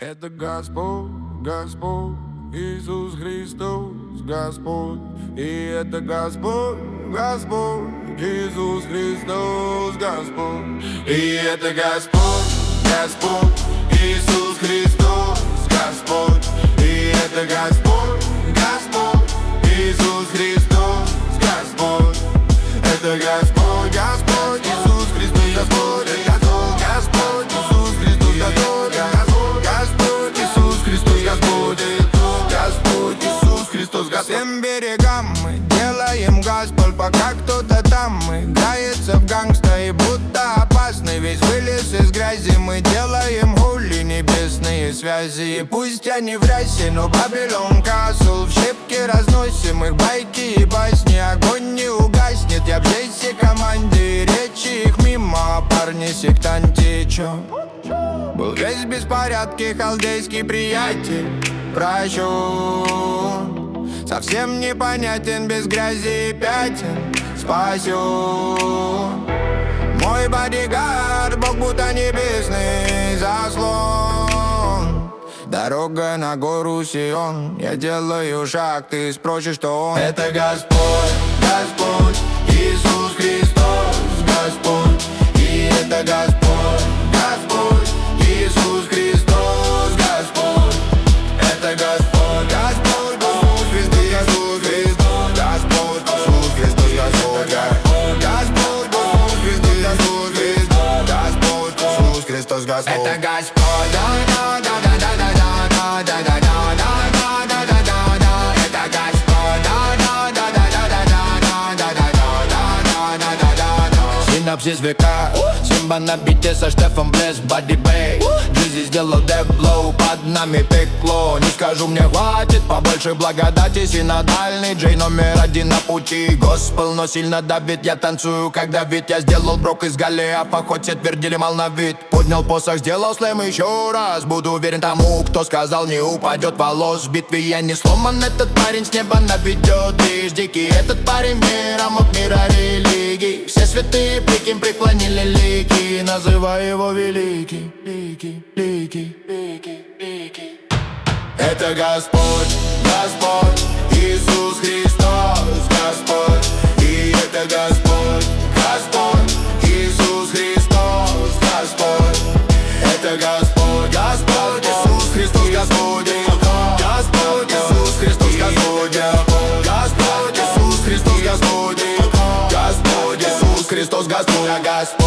Это Господь, Господь, Иисус Христос, Господь. И это Господь, Господь, Иисус Христос, Господь. И это Господь, Господь, Иисус Христос, Господь. И это Господь, Господь, Иисус Христос, Господь. Это Господь, Господь, Иисус Христос, Господь. Господь, Иисус Христос, Господь. Господь, Иисус Христос, Господь. Господь, Иисус Христос, Господь. Всем берегам мы делаем Господь, пока кто-то там играется в гангста и будто опасный. Весь вылез из грязи, мы делаем хули, небесные связи. И пусть они в рясе, но Babylon Castle в щепки разносим их байки и басни. Огонь не угаснет, я в жесте команде, речи их мимо, а парни сектанти, чё? Был весь в беспорядке, халдейский приятель, прощу. Совсем непонятен, без грязи и пятен, спасю. Мой бодигард, Бог будто небесный заслон. Дорога на гору Сион, я делаю шаг, ты спросишь, что он. Это Господь, Господь, Иисус Христос, Господь. И это Господь, Господь, Иисус Христос, Господь. Это Господь, Господь, Иисус Христос, Господь. Господь, Иисус Христос, Господь. Господь, Иисус Христос, Господь. Иисус Христос, Господь. Это Господь, синапсис века. Симба на бите со Штефом Блесс, Бадди Бэй. Джизи сделал дэблоу, под нами пекло. Не скажу, мне хватит побольше благодати. Синодальный Джей номер один на пути. Госпел, но сильно давит, я танцую, когда вид. Я сделал брок из Голиафа, хоть все твердили мал на вид. Поднял посох, сделал слэм еще раз. Буду уверен тому, кто сказал, не упадет волос. В битве я не сломан, этот парень с неба наведет. Лишь дикий, этот парень миром от мира религий. Все святые прикинь преклонили лики, называй его великий. Лики, лики, лики, лики. Это Господь, Господь, Иисус Христос, Господь. И это Господь, Господь, Иисус Христос, Господь. Это Господь, Господь, Иисус Христос, Господь. Господь, Иисус Христос, Господь. Господь, Иисус Христос, Господь. Господь, Иисус Христос, Господь.